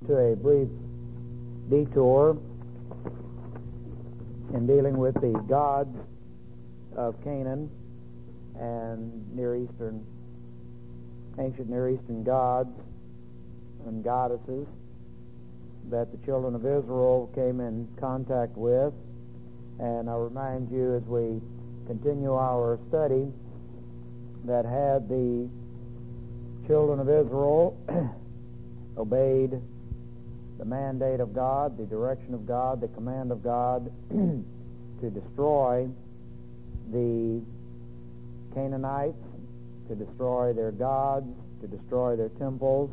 To a brief detour in dealing with the gods of Canaan and ancient Near Eastern gods and goddesses that the children of Israel came in contact with. And I'll remind you as we continue our study that had the children of Israel obeyed the mandate of God, the direction of God, the command of God to destroy the Canaanites, to destroy their gods, to destroy their temples,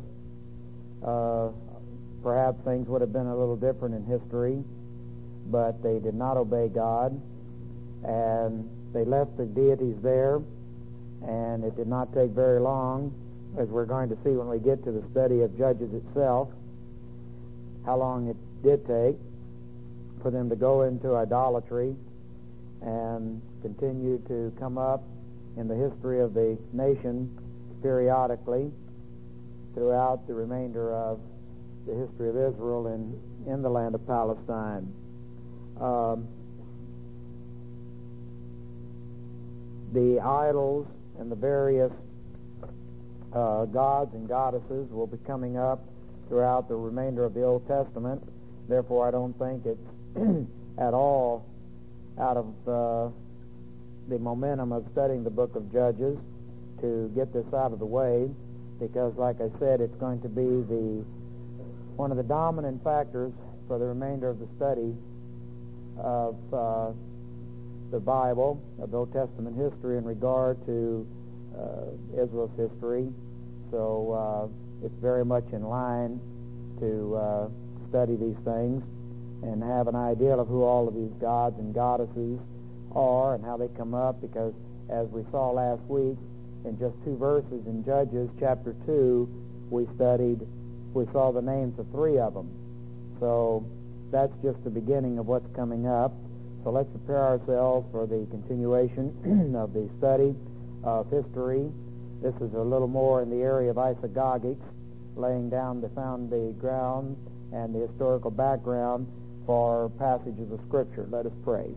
perhaps things would have been a little different in history, but they did not obey God, and they left the deities there, and it did not take very long, as we're going to see when we get to the study of Judges itself, how long it did take for them to go into idolatry and continue to come up in the history of the nation periodically throughout the remainder of the history of Israel in the land of Palestine. The idols and the various gods and goddesses will be coming up throughout the remainder of the Old Testament. Therefore, I don't think it's at all out of the momentum of studying the book of Judges to get this out of the way, because, like I said, it's going to be one of the dominant factors for the remainder of the study of the Bible, of Old Testament history in regard to Israel's history. So it's very much in line to study these things and have an idea of who all of these gods and goddesses are and how they come up, because as we saw last week, in just 2 verses in Judges chapter 2, we saw the names of 3 of them. So that's just the beginning of what's coming up. So let's prepare ourselves for the continuation of the study of history. This is a little more in the area of isagogics, laying down the ground and the historical background for passages of Scripture. Let us pray.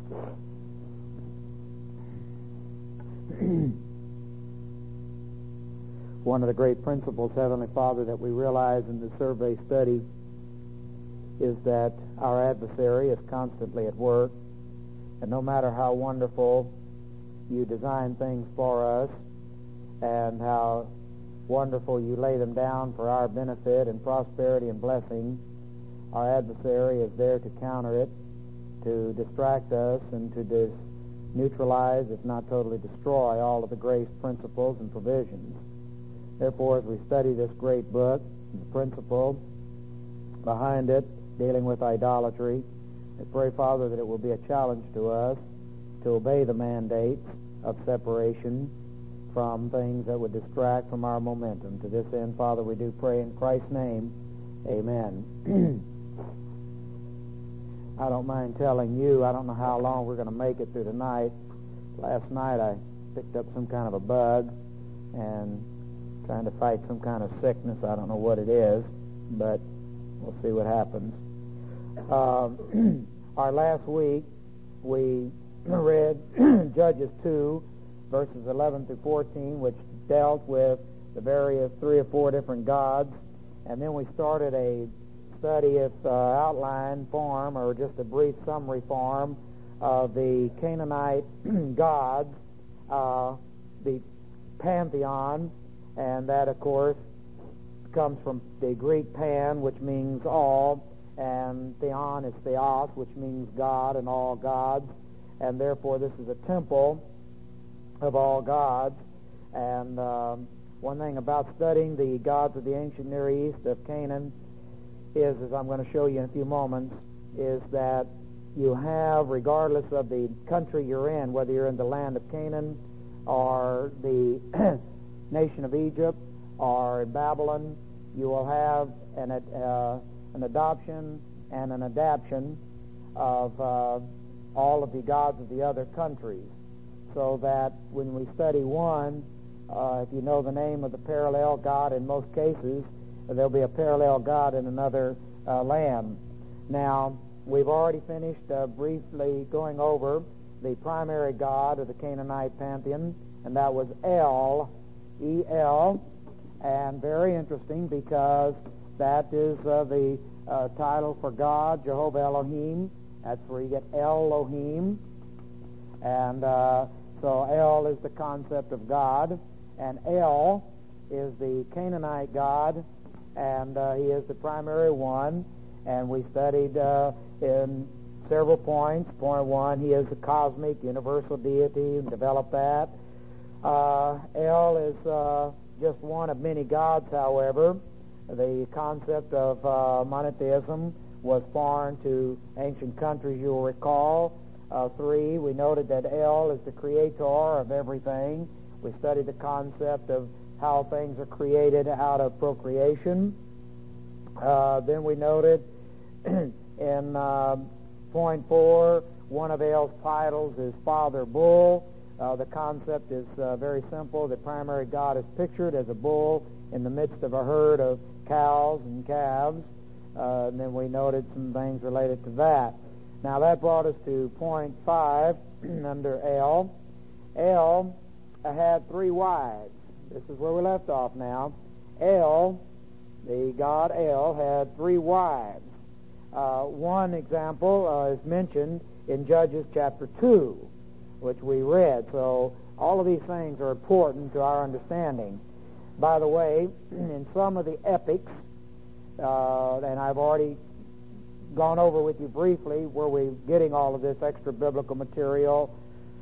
One of the great principles, Heavenly Father, that we realize in the survey study is that our adversary is constantly at work, and no matter how wonderful you design things for us and how wonderful you lay them down for our benefit and prosperity and blessing, our adversary is there to counter it, to distract us, and to neutralize, if not totally destroy, all of the grace principles and provisions. Therefore, as we study this great book, the principle behind it, dealing with idolatry, I pray, Father, that it will be a challenge to us to obey the mandates of separation from things that would distract from our momentum. To this end, Father, we do pray in Christ's name. Amen. I don't mind telling you, I don't know how long we're going to make it through the night. Last night I picked up some kind of a bug and trying to fight some kind of sickness. I don't know what it is, but we'll see what happens. Our last week we read Judges 2, verses 11 through 14, which dealt with the various 3 or 4 different gods, and then we started a study of outline form, or just a brief summary form, of the Canaanite gods, the pantheon, and that, of course, comes from the Greek pan, which means all, and theon is theos, which means God and all gods, and therefore this is a temple of all gods. And one thing about studying the gods of the ancient Near East of Canaan is, as I'm going to show you in a few moments, is that you have, regardless of the country you're in, whether you're in the land of Canaan or the nation of Egypt or in Babylon, you will have an adoption and an adaptation of all of the gods of the other countries, so that when we study one, if you know the name of the parallel god, in most cases there'll be a parallel God in another land. Now, we've already finished briefly going over the primary god of the Canaanite pantheon, and that was El, E-L, and very interesting because that is the title for God, Jehovah Elohim. That's where you get Elohim. And so El is the concept of God, and El is the Canaanite god, and he is the primary one. And we studied in several points. Point one, he is the cosmic, universal deity, and developed that. El is just one of many gods, however. The concept of monotheism was foreign to ancient countries, you will recall. 3, we noted that El is the creator of everything. We studied the concept of how things are created out of procreation. Then we noted in point 4, one of El's titles is Father Bull. The concept is very simple. The primary god is pictured as a bull in the midst of a herd of cows and calves. And then we noted some things related to that. Now that brought us to point 5 under El. El had 3 wives. This is where we left off now. El, the god El, had 3 wives. One example is mentioned in Judges chapter 2, which we read. So all of these things are important to our understanding. By the way, in some of the epics, and I've already gone over with you briefly where we're getting all of this extra biblical material,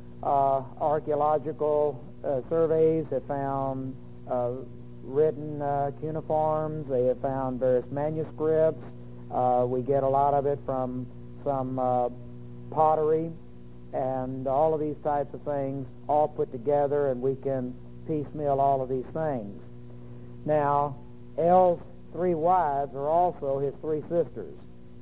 archaeological surveys have found written cuneiforms. They have found various manuscripts. We get a lot of it from some pottery, and all of these types of things all put together, and we can piecemeal all of these things. Now, El's 3 wives are also his 3 sisters.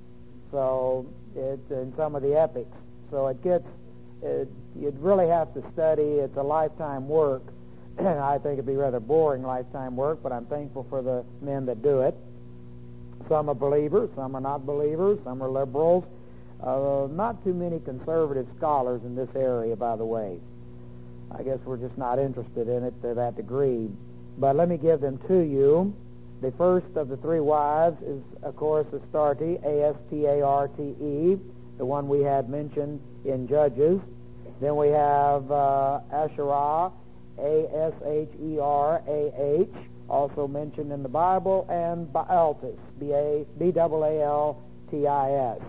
So it's in some of the epics. So it gets, you'd really have to study. It's a lifetime work. I think it'd be rather boring lifetime work, but I'm thankful for the men that do it. Some are believers, some are not believers, some are liberals. Not too many conservative scholars in this area, by the way. I guess we're just not interested in it to that degree. But let me give them to you. The first of the 3 wives is, of course, Astarte, A-S-T-A-R-T-E, the one we had mentioned in Judges. Then we have Asherah, A-S-H-E-R-A-H, also mentioned in the Bible, and Baaltis, B-A-L-T-I-S.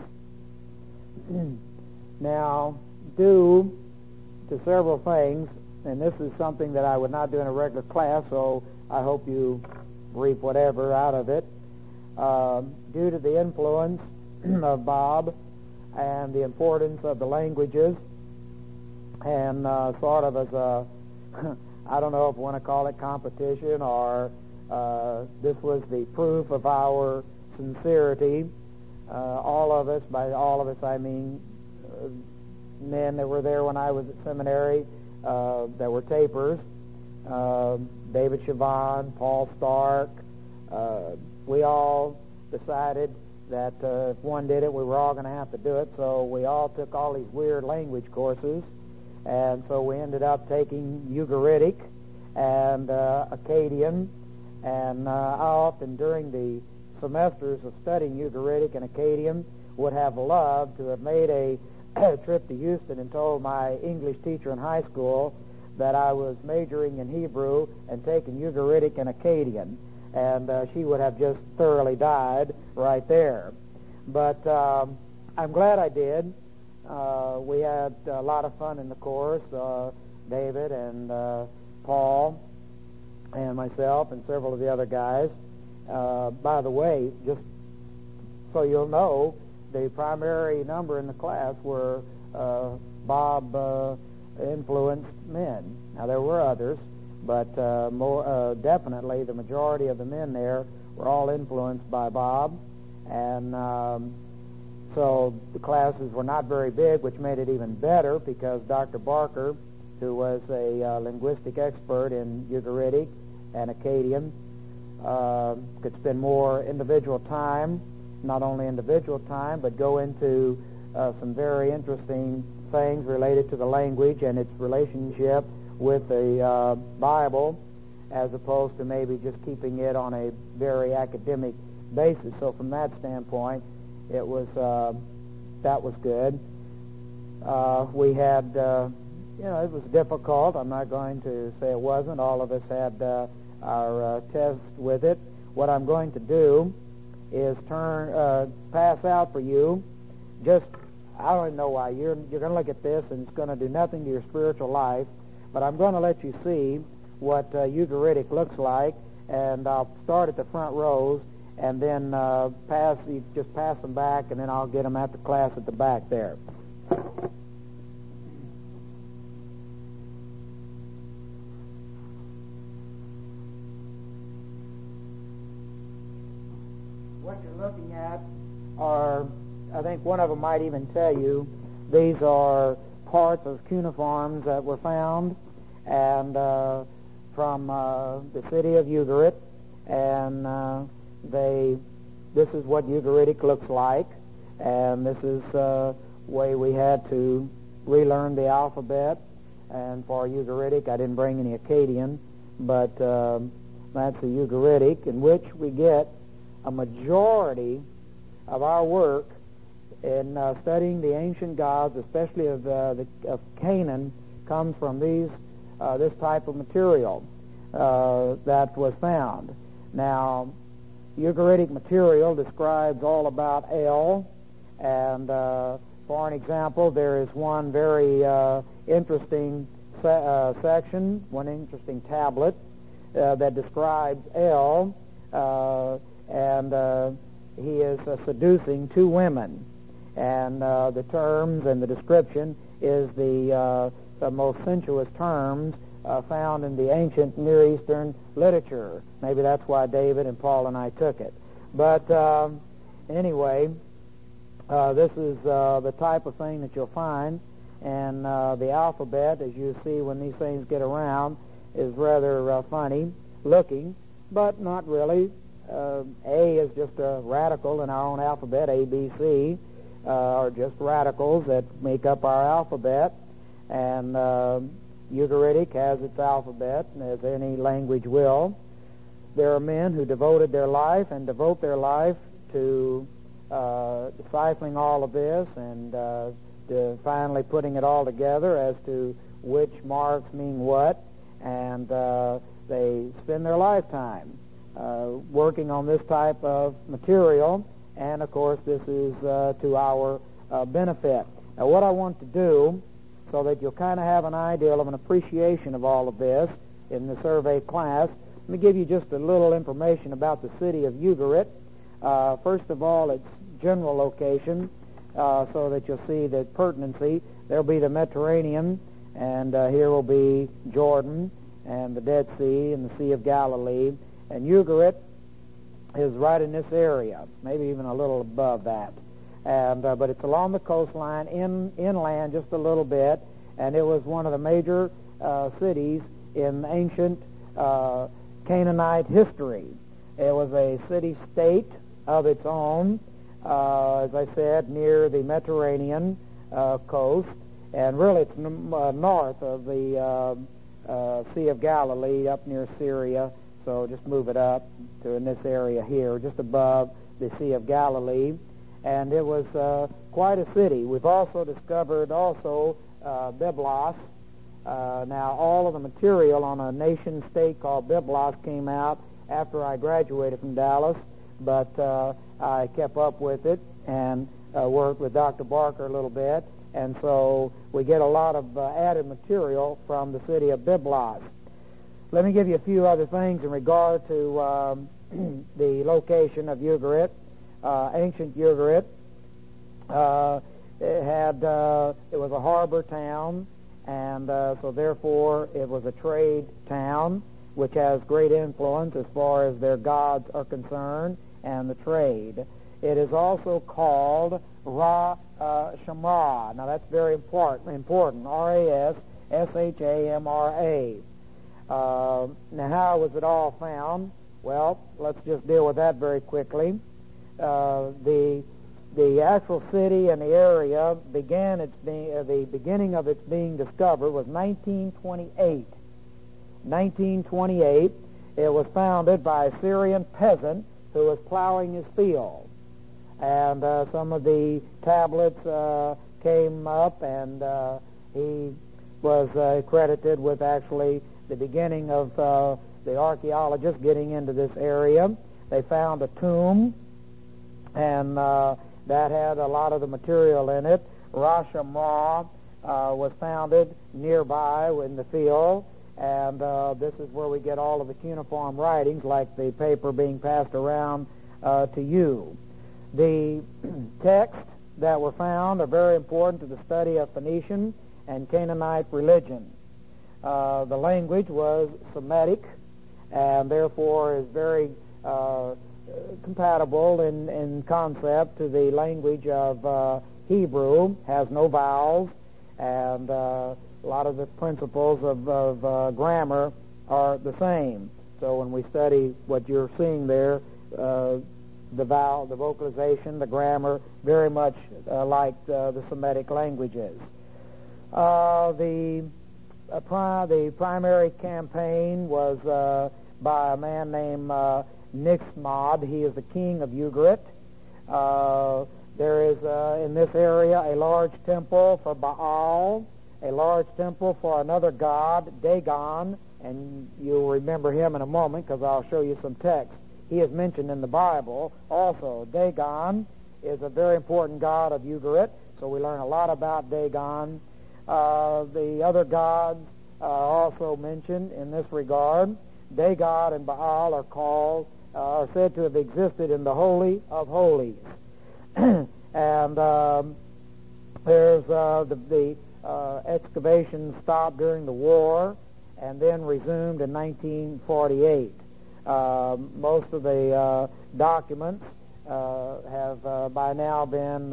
Now, due to several things, and this is something that I would not do in a regular class, so I hope you reap whatever out of it, due to the influence of Bob and the importance of the languages, and sort of as a, I don't know if you want to call it competition, or this was the proof of our sincerity. All of us, by all of us I mean men that were there when I was at seminary, that were tapers, David Siobhan, Paul Stark. We all decided that if one did it, we were all going to have to do it. So we all took all these weird language courses, and so we ended up taking Ugaritic and Akkadian. And I often, during the semesters of studying Ugaritic and Akkadian, would have loved to have made a trip to Houston and told my English teacher in high school that I was majoring in Hebrew and taking Ugaritic and Akkadian, and she would have just thoroughly died right there. But I'm glad I did. We had a lot of fun in the course, David and Paul and myself and several of the other guys. By the way, just so you'll know, the primary number in the class were Bob influenced men. Now there were others, but more definitely the majority of the men there were all influenced by Bob, and so the classes were not very big, which made it even better because Dr. Barker, who was a linguistic expert in Ugaritic and Akkadian, could spend more individual time, not only individual time, but go into some very interesting things related to the language and its relationship with the Bible, as opposed to maybe just keeping it on a very academic basis. So from that standpoint, it was that was good. We had, it was difficult. I'm not going to say it wasn't. All of us had our tests with it. What I'm going to do is pass out for you. Just, I don't even know why. You're going to look at this, and it's going to do nothing to your spiritual life, but I'm going to let you see what Ugaritic looks like, and I'll start at the front rows, and then just pass them back, and then I'll get them at the class at the back there. What you're looking at are, I think one of them might even tell you, these are parts of cuneiforms that were found and from the city of Ugarit, and this is what Ugaritic looks like, and this is the way we had to relearn the alphabet. And for Ugaritic, I didn't bring any Akkadian, but that's the Ugaritic, in which we get a majority of our work in studying the ancient gods, especially of Canaan, comes from this type of material that was found. Now, Ugaritic material describes all about El, and for an example, there is one very interesting section, one interesting tablet that describes El, and he is seducing two women. And the terms and the description is the most sensuous terms found in the ancient Near Eastern literature. Maybe that's why David and Paul and I took it. But anyway, this is the type of thing that you'll find. And the alphabet, as you see when these things get around, is rather funny looking, but not really. A is just a radical in our own alphabet. A, B, C are just radicals that make up our alphabet. And Ugaritic has its alphabet, as any language will. There are men who devoted their life and devote their life to deciphering all of this and to finally putting it all together as to which marks mean what. And they spend their lifetime working on this type of material, and of course this is to our benefit. Now what I want to do, so that you'll kind of have an idea of an appreciation of all of this in the survey class, let me give you just a little information about the city of Ugarit. First of all, its general location, so that you'll see the pertinency. There'll be the Mediterranean, and here will be Jordan and the Dead Sea and the Sea of Galilee. And Ugarit is right in this area, maybe even a little above that. And but it's along the coastline, inland just a little bit, and it was one of the major cities in ancient Canaanite history. It was a city-state of its own, as I said, near the Mediterranean coast, and really it's north of the Sea of Galilee, up near Syria. So just move it up to in this area here, just above the Sea of Galilee. And it was quite a city. We've also discovered Byblos. Now, all of the material on a nation-state called Byblos came out after I graduated from Dallas, but I kept up with it and worked with Dr. Barker a little bit, and so we get a lot of added material from the city of Byblos. Let me give you a few other things in regard to the location of Ugarit. Ancient Ugarit, it was a harbor town, and so therefore it was a trade town, which has great influence as far as their gods are concerned and the trade. It is also called Shamra. Now that's very important. R-A-S-S-H-A-M-R-A. Now how was it all found? Well, let's just deal with that very quickly. The actual city and the area began the beginning of its being discovered was 1928. 1928, it was founded by a Syrian peasant who was plowing his field. And some of the tablets came up, and he was credited with actually the beginning of the archaeologists getting into this area. They found a tomb, and that had a lot of the material in it. Ras Shamra was founded nearby in the field, and this is where we get all of the cuneiform writings, like the paper being passed around to you. The texts that were found are very important to the study of Phoenician and Canaanite religion. The language was Semitic, and therefore is very compatible in concept to the language of Hebrew, has no vowels, and a lot of the principles of grammar are the same. So when we study what you're seeing there, the vowel, the vocalization, the grammar, very much like the Semitic languages. The primary campaign was by a man named Nixmod. He is the king of Ugarit. There is in this area a large temple for Baal, a large temple for another god, Dagon, and you'll remember him in a moment because I'll show you some text. He is mentioned in the Bible also. Dagon is a very important god of Ugarit, so we learn a lot about Dagon. The other gods are also mentioned in this regard. Dagon and Baal are said to have existed in the Holy of Holies. And there's the excavation stopped during the war and then resumed in 1948. Most of the documents have by now been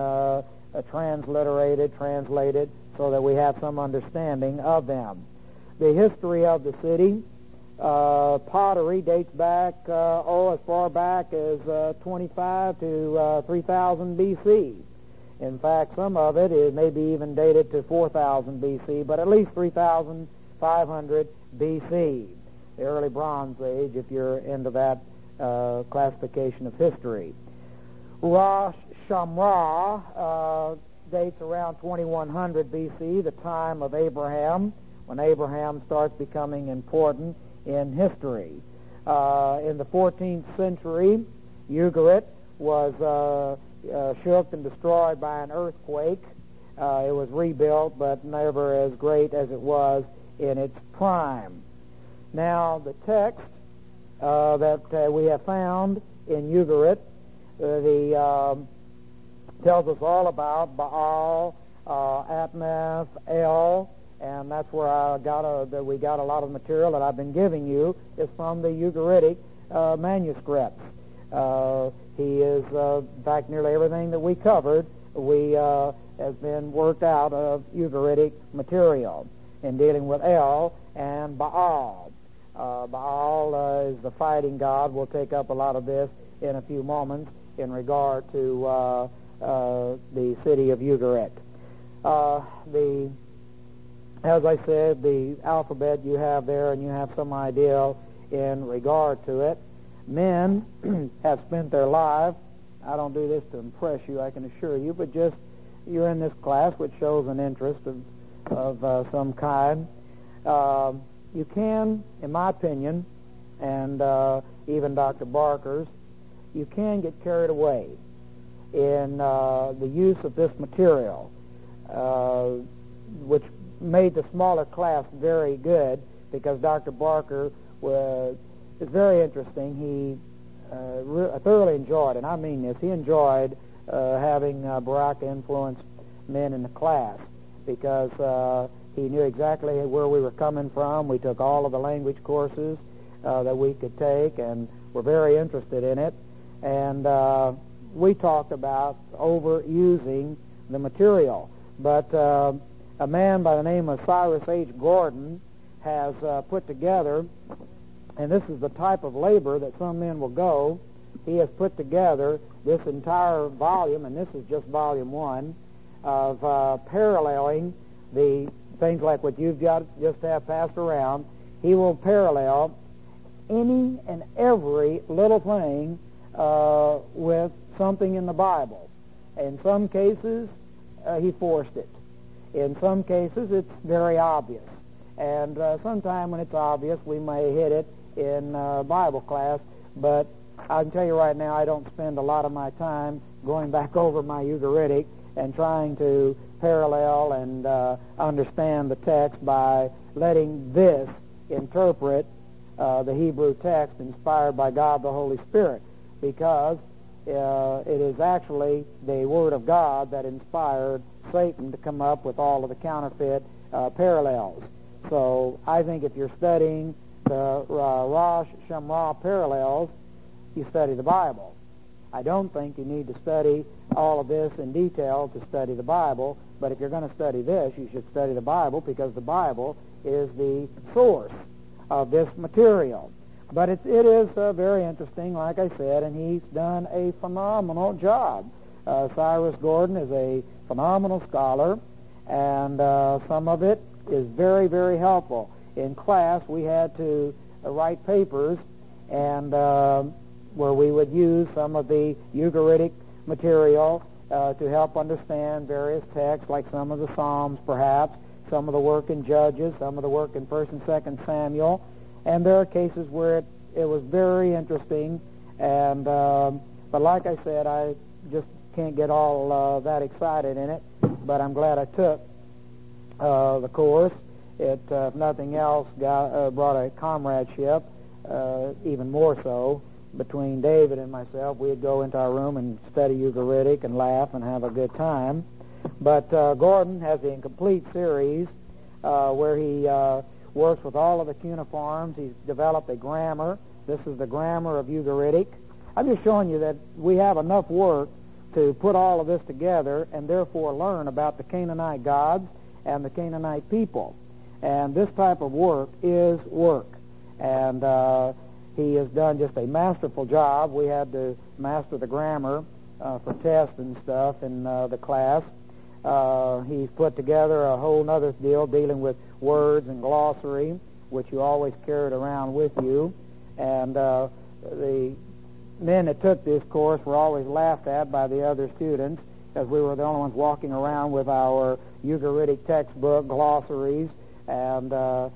translated, so that we have some understanding of them. The history of the city, pottery dates back, as far back as 25 to 3000 B.C. In fact, some of it is maybe even dated to 4000 B.C., but at least 3500 B.C., the early Bronze Age, if you're into that classification of history. Ras Shamra dates around 2100 B.C., the time of Abraham, when Abraham starts becoming important in history. In the 14th century, Ugarit was shook and destroyed by an earthquake. It was rebuilt, but never as great as it was in its prime. Now, the text that we have found in Ugarit tells us all about Baal, Atnath, El, and that's where we got a lot of material that I've been giving you is from the Ugaritic manuscripts. He is, in fact, nearly everything that we covered has been worked out of Ugaritic material in dealing with El and Baal. Baal is the fighting god. We'll take up a lot of this in a few moments in regard to the city of Ugarit. As I said, the alphabet you have there, and you have some idea in regard to it. Men have spent their life, I don't do this to impress you, I can assure you, but just you're in this class, which shows an interest of some kind. You can, in my opinion, and even Dr. Barker's, you can get carried away in the use of this material, which made the smaller class very good, because Dr. Barker is very interesting. He thoroughly enjoyed, and I mean this, he enjoyed having Baraka-influenced men in the class, because he knew exactly where we were coming from. We took all of the language courses that we could take, and were very interested in it. And we talked about overusing the material. But a man by the name of Cyrus H. Gordon has put together and this is the type of labor that some men will go. He has put together this entire volume, and this is just volume 1, of paralleling the things like what you've just have passed around. He will parallel any and every little thing with something in the Bible. In some cases, he forced it. In some cases, it's very obvious. And sometime when it's obvious, we may hit it in Bible class, but I can tell you right now, I don't spend a lot of my time going back over my Ugaritic and trying to parallel and understand the text by letting this interpret the Hebrew text inspired by God the Holy Spirit, because it is actually the Word of God that inspired Satan to come up with all of the counterfeit parallels. So I think if you're studying the Rosh Hashanah parallels, you study the Bible. I don't think you need to study all of this in detail to study the Bible, but if you're going to study this, you should study the Bible, because the Bible is the source of this material. But it is very interesting, like I said, and he's done a phenomenal job. Cyrus Gordon is a phenomenal scholar, and some of it is very, very helpful. In class, we had to write papers, and where we would use some of the Ugaritic material to help understand various texts, like some of the Psalms, perhaps, some of the work in Judges, some of the work in 1st and 2nd Samuel. And there are cases where it was very interesting, and but like I said, I just can't get all that excited in it, but I'm glad I took the course. It, if nothing else, brought a comradeship, even more so, between David and myself. We'd go into our room and study Ugaritic and laugh and have a good time. But Gordon has the incomplete series where he works with all of the cuneiforms. He's developed a grammar. This is the grammar of Ugaritic. I'm just showing you that we have enough work to put all of this together and therefore learn about the Canaanite gods and the Canaanite people. And this type of work is work. And he has done just a masterful job. We had to master the grammar for tests and stuff in the class. He's put together a whole other deal dealing with words and glossary, which you always carried around with you. And the men that took this course were always laughed at by the other students, because we were the only ones walking around with our Ugaritic textbook, glossaries, and,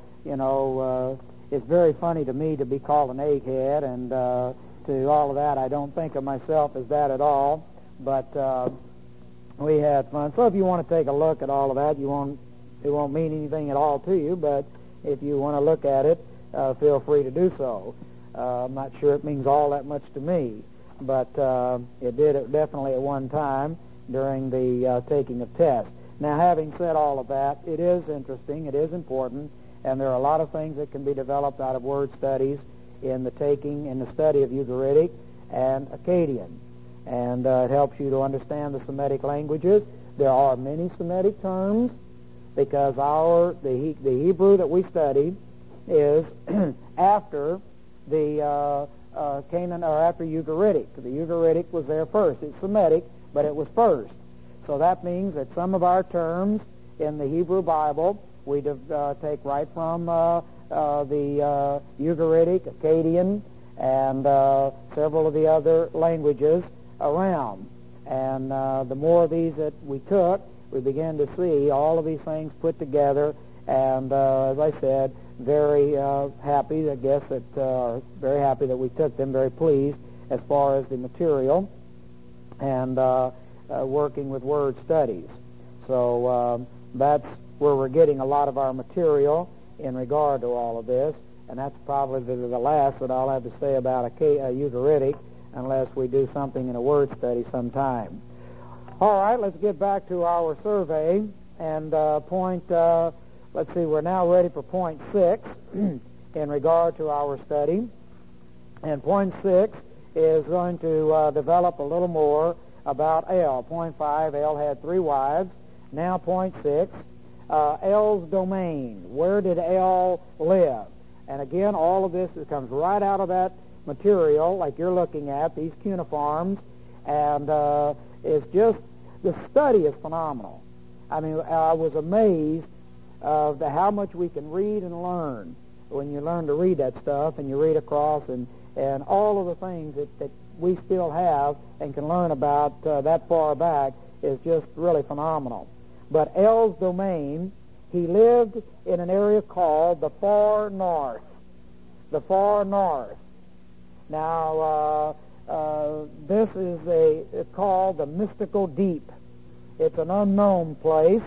it's very funny to me to be called an egghead, and to all of that. I don't think of myself as that at all, but we had fun. So if you want to take a look at all of that, it won't mean anything at all to you, but if you want to look at it, feel free to do so. I'm not sure it means all that much to me, but it did it definitely at one time during the taking of tests. Now, having said all of that, it is interesting, it is important, and there are a lot of things that can be developed out of word studies in the study of Ugaritic and Akkadian. And it helps you to understand the Semitic languages. There are many Semitic terms, because the Hebrew that we study is after the Canaan, or after Ugaritic. The Ugaritic was there first. It's Semitic, but it was first. So that means that some of our terms in the Hebrew Bible we take right from the Ugaritic, Akkadian, and several of the other languages around. And the more of these that we took, we began to see all of these things put together. And as I said, very happy, I guess, very happy that we took them, very pleased as far as the material and working with word studies. So that's where we're getting a lot of our material in regard to all of this, and that's probably the last that I'll have to say about Ugaritic, unless we do something in a word study sometime. All right, let's get back to our survey, and let's see, we're now ready for point 6 in regard to our study, and point 6 is going to develop a little more about El. Point 5, El had 3 wives. Now point 6, El's domain. Where did El live? And again, all of this comes right out of that material, like you're looking at, these cuneiforms, and it's just, the study is phenomenal. I mean, I was amazed of how much we can read and learn when you learn to read that stuff, and you read across, and all of the things that we still have and can learn about that far back is just really phenomenal. But El's domain, he lived in an area called the far north. The far north. Now, this is called the mystical deep. It's an unknown place.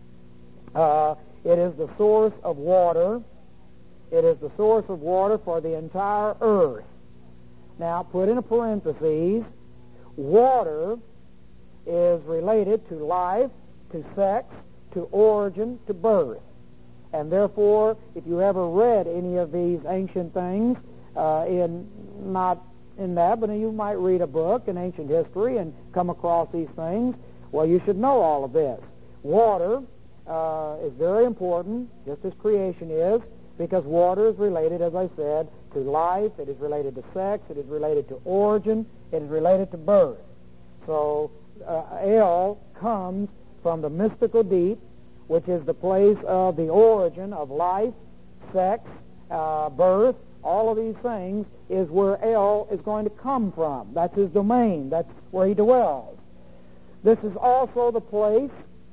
It is the source of water. It is the source of water for the entire earth. Now, put in a parenthesis, water is related to life, to sex, to origin, to birth. And therefore, if you ever read any of these ancient things, not in that, but you might read a book in ancient history and come across these things, well, you should know all of this. Water is very important, just as creation is, because water is related, as I said, to life, it is related to sex, it is related to origin, it is related to birth. So El comes from the mystical deep, which is the place of the origin of life, sex, birth. All of these things is where El is going to come from. That's his domain. That's where he dwells. This is also the place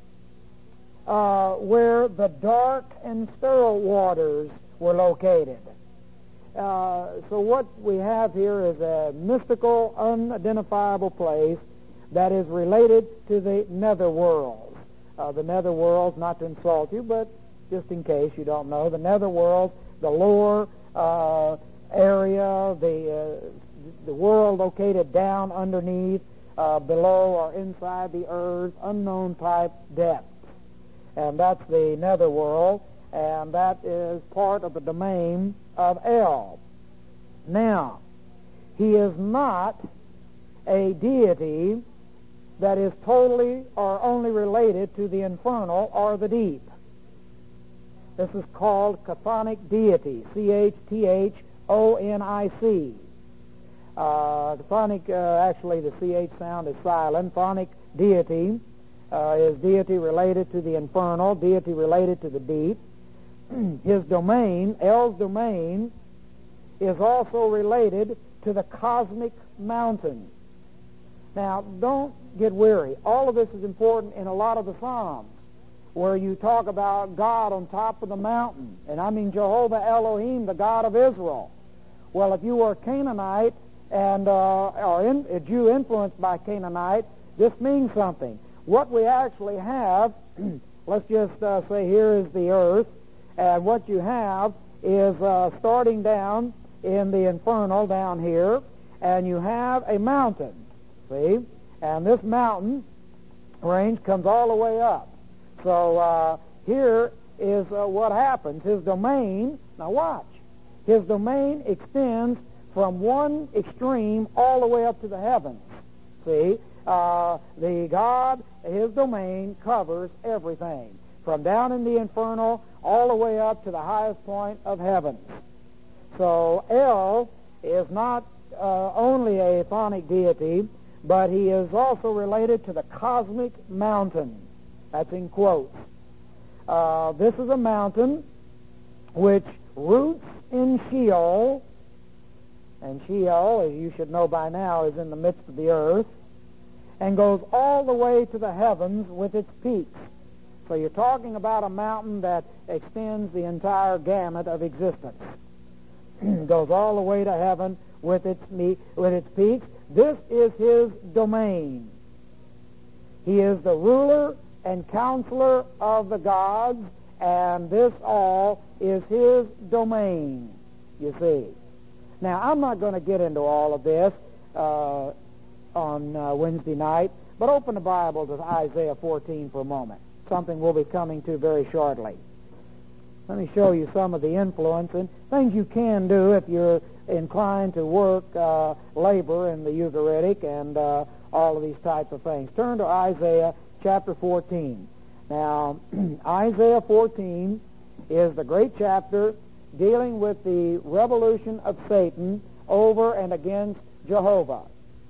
where the dark and sterile waters were located. So what we have here is a mystical, unidentifiable place that is related to the netherworld. The netherworld, not to insult you, but just in case you don't know, the netherworld, the lower area, the world located down underneath, below or inside the earth, unknown type depths. And that's the netherworld, and that is part of the domain of El. Now, he is not a deity that is totally or only related to the infernal or the deep. This is called chthonic deity, Chthonic. Chthonic, actually the CH sound is silent. Chthonic deity is deity related to the infernal, deity related to the deep. His domain, El's domain, is also related to the cosmic mountain. Now, don't get weary. All of this is important in a lot of the Psalms, where you talk about God on top of the mountain, and I mean Jehovah Elohim, the God of Israel. Well, if you were a Canaanite and a Jew influenced by Canaanite, this means something. What we actually have, let's just say here is the earth, and what you have is starting down in the infernal down here, and you have a mountain, see? And this mountain range comes all the way up. So here is what happens. His domain, now watch, his domain extends from one extreme all the way up to the heavens. See, the God, his domain covers everything, from down in the infernal all the way up to the highest point of heaven. So El is not only a chthonic deity, but he is also related to the cosmic mountain. That's in quotes. This is a mountain which roots in Sheol, and Sheol, as you should know by now, is in the midst of the earth, and goes all the way to the heavens with its peaks. So you're talking about a mountain that extends the entire gamut of existence. Goes all the way to heaven with its peaks. This is his domain. He is the ruler and counselor of the gods, and this all is his domain, you see. Now, I'm not going to get into all of this on Wednesday night, but open the Bible to Isaiah 14 for a moment, something we'll be coming to very shortly. Let me show you some of the influence and things you can do if you're inclined to work labor in the Ugaritic and all of these types of things. Turn to Isaiah chapter 14. Now, Isaiah 14 is the great chapter dealing with the revolution of Satan over and against Jehovah.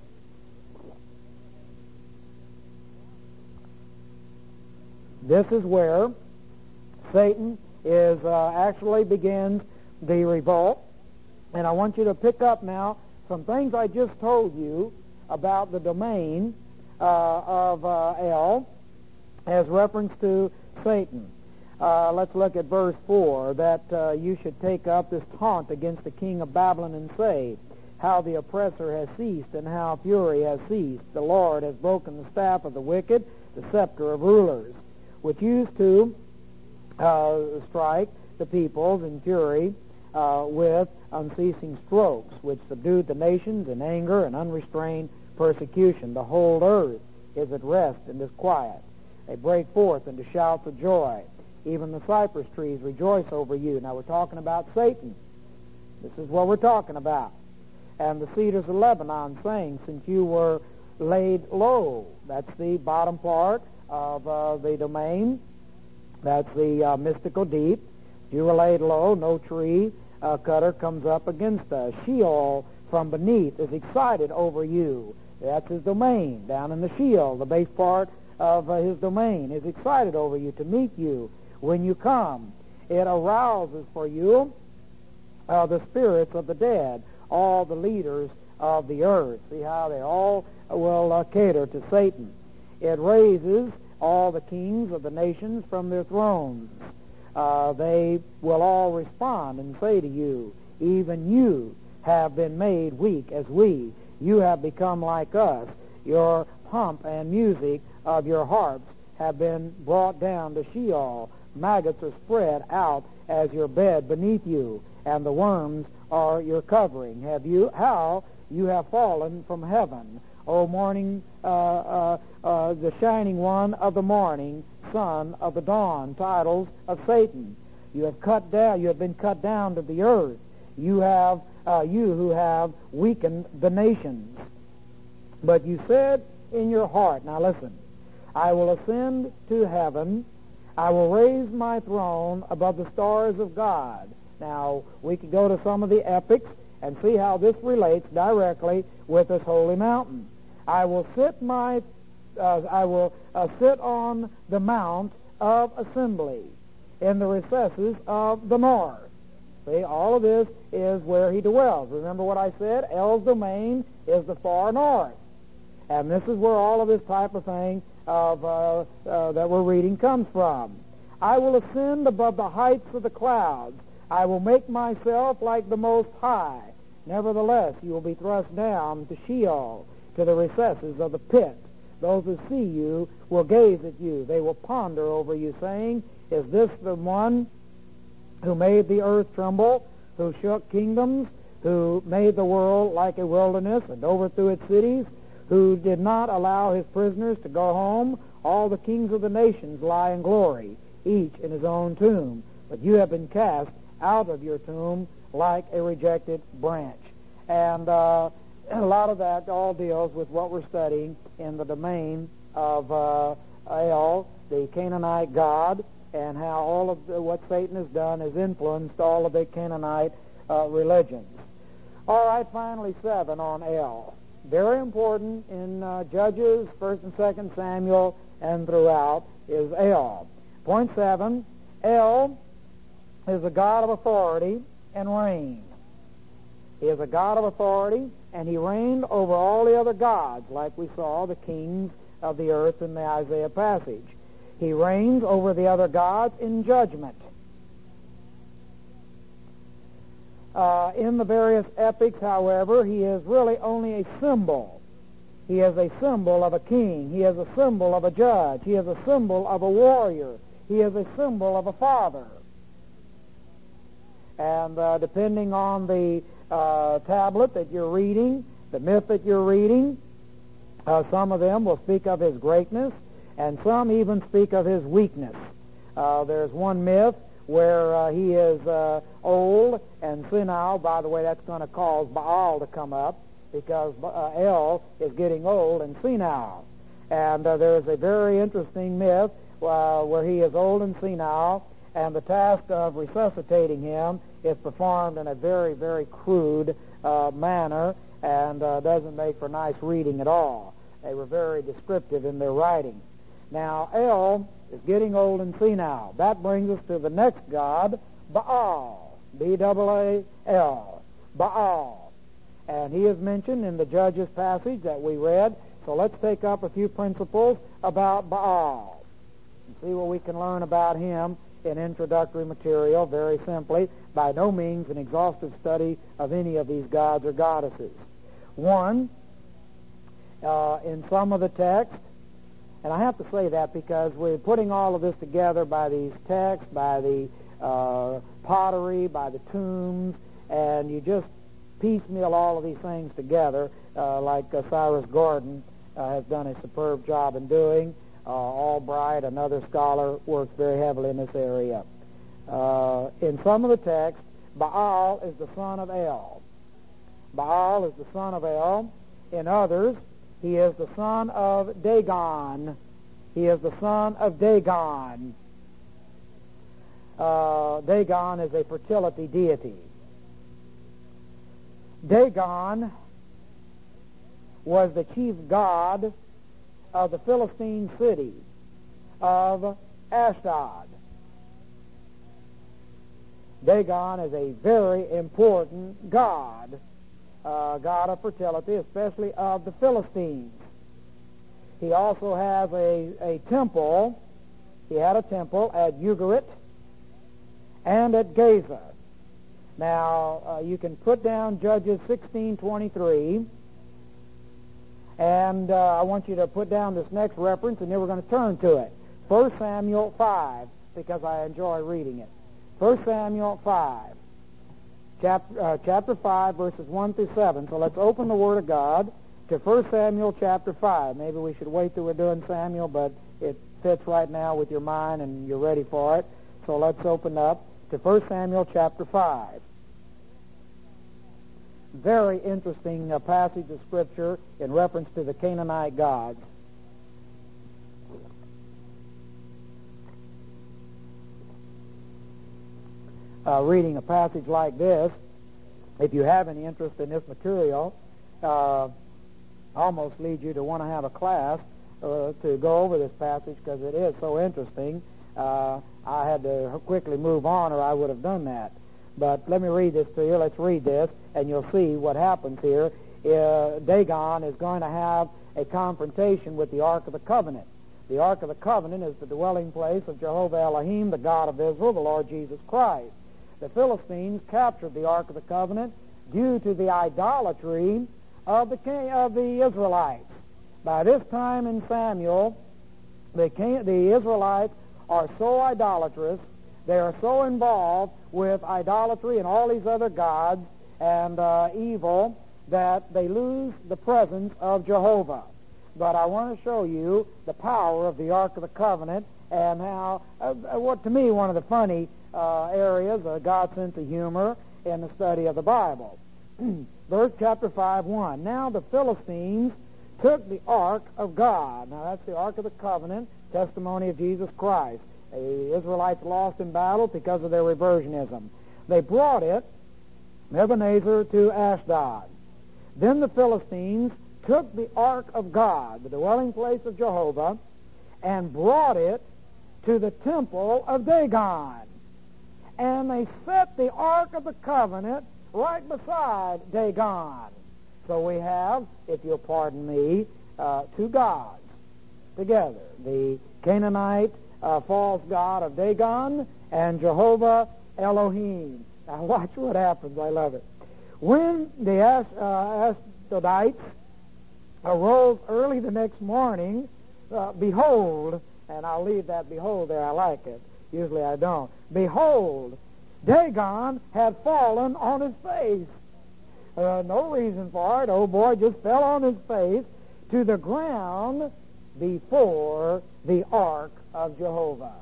This is where Satan actually begins the revolt. And I want you to pick up now some things I just told you about the domain of El as reference to Satan. Let's look at verse 4, that you should take up this taunt against the king of Babylon and say, how the oppressor has ceased and how fury has ceased. The Lord has broken the staff of the wicked, the scepter of rulers, which used to strike the peoples in fury with unceasing strokes, which subdued the nations in anger and unrestrained persecution. The whole earth is at rest and is quiet. They break forth into shouts of joy. Even the cypress trees rejoice over you. Now we're talking about Satan. This is what we're talking about. And the cedars of Lebanon saying, since you were laid low. That's the bottom part of the domain. That's the mystical deep. You were laid low, no tree cutter comes up against us. Sheol from beneath is excited over you. That's his domain. Down in the Sheol, the base part of his domain is excited over you to meet you when you come. It arouses for you the spirits of the dead, all the leaders of the earth. See how they all will cater to Satan. It raises all the kings of the nations from their thrones. They will all respond and say to you, even you have been made weak as we. You have become like us. Your pomp and music of your harps have been brought down to Sheol. Maggots are spread out as your bed beneath you, and the worms are your covering. How you have fallen from heaven, O morning, the shining one of the morning, son of the dawn, titles of Satan. You have been cut down to the earth. You who have weakened the nations. But you said in your heart, now listen, I will ascend to heaven. I will raise my throne above the stars of God. Now, we could go to some of the epics and see how this relates directly with this holy mountain. I will sit on the mount of assembly in the recesses of the north. See, all of this is where he dwells. Remember what I said? El's domain is the far north. And this is where all of this type of thing that we're reading comes from. I will ascend above the heights of the clouds. I will make myself like the Most High. Nevertheless, you will be thrust down to Sheol, to the recesses of the pit. Those who see you will gaze at you. They will ponder over you, saying, is this the one who made the earth tremble, who shook kingdoms, who made the world like a wilderness and overthrew its cities, who did not allow his prisoners to go home? All the kings of the nations lie in glory, each in his own tomb. But you have been cast out of your tomb like a rejected branch. And a lot of that all deals with what we're studying in the domain of El, the Canaanite god, and how all of what Satan has done has influenced all of the Canaanite religions. All right, finally 7 on El. Very important in Judges, 1st and 2nd Samuel, and throughout is El. Point 7, El is a god of authority and reign. He is a god of authority, and he reigned over all the other gods, like we saw the kings of the earth in the Isaiah passage. He reigns over the other gods in judgment. In the various epics, however, he is really only a symbol. He is a symbol of a king. He is a symbol of a judge. He is a symbol of a warrior. He is a symbol of a father. And depending on the tablet that you're reading, the myth that you're reading, some of them will speak of his greatness, and some even speak of his weakness. There's one myth where he is old and senile. By the way, that's going to cause Baal to come up, because El is getting old and senile. And there's a very interesting myth where he is old and senile, and the task of resuscitating him is performed in a very, very crude manner and doesn't make for nice reading at all. They were very descriptive in their writing. Now, El is getting old and senile. That brings us to the next god, Baal. B-A-A-L. Baal. And he is mentioned in the Judges passage that we read. So let's take up a few principles about Baal and see what we can learn about him in introductory material, very simply. By no means an exhaustive study of any of these gods or goddesses. One, in some of the text, and I have to say that because we're putting all of this together by these texts, by the pottery, by the tombs, and you just piecemeal all of these things together, like Cyrus Gordon has done a superb job in doing. Albright, another scholar, works very heavily in this area. In some of the texts, Baal is the son of El. Baal is the son of El. In others, he is the son of Dagon. He is the son of Dagon. Dagon is a fertility deity. Dagon was the chief god of the Philistine city of Ashdod. Dagon is a very important god, god of fertility, especially of the Philistines. He also has a temple. He had a temple at Ugarit and at Gaza. Now, you can put down Judges 16:23, and I want you to put down this next reference, and then we're going to turn to it. 1 Samuel 5, because I enjoy reading it. 1 Samuel 5, chapter 5, verses 1 through 7. So let's open the Word of God to 1 Samuel chapter 5. Maybe we should wait till we're doing Samuel, but it fits right now with your mind and you're ready for it. So let's open up to 1 Samuel chapter 5. Very interesting passage of Scripture in reference to the Canaanite gods. Reading a passage like this, if you have any interest in this material, almost leads you to want to have a class to go over this passage because it is so interesting. I had to quickly move on or I would have done that. But let me read this to you. Let's read this, and you'll see what happens here. Dagon is going to have a confrontation with the Ark of the Covenant. The Ark of the Covenant is the dwelling place of Jehovah Elohim, the God of Israel, the Lord Jesus Christ. The Philistines captured the Ark of the Covenant due to the idolatry of the Israelites. By this time in Samuel, the Israelites are so idolatrous, they are so involved with idolatry and all these other gods and evil that they lose the presence of Jehovah. But I want to show you the power of the Ark of the Covenant and how, what to me, one of the funny areas of God's sense of humor in the study of the Bible. Verse chapter 5:1. Now the Philistines took the Ark of God. Now that's the Ark of the Covenant, testimony of Jesus Christ. The Israelites lost in battle because of their reversionism. They brought it, Ebenezer, to Ashdod. Then the Philistines took the Ark of God, the dwelling place of Jehovah, and brought it to the temple of Dagon. And they set the Ark of the Covenant right beside Dagon. So we have, if you'll pardon me, two gods together. The Canaanite false god of Dagon and Jehovah Elohim. Now watch what happens. I love it. When the Ashdodites arose early the next morning, behold, and I'll leave that behold there, I like it. Usually I don't. Behold, Dagon had fallen on his face. No reason for it. Oh boy, just fell on his face to the ground before the Ark of Jehovah.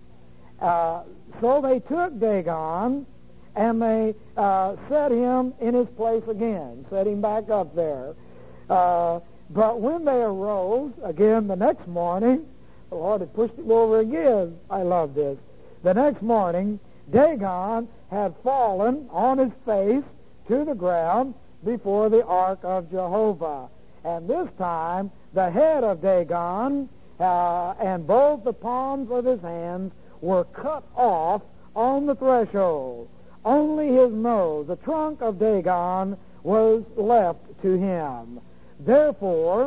So they took Dagon and they set him in his place again, set him back up there. But when they arose again the next morning, the Lord had pushed him over again. I love this. The next morning, Dagon had fallen on his face to the ground before the ark of Jehovah. And this time, the head of Dagon and both the palms of his hands were cut off on the threshold. Only his nose, the trunk of Dagon, was left to him. Therefore,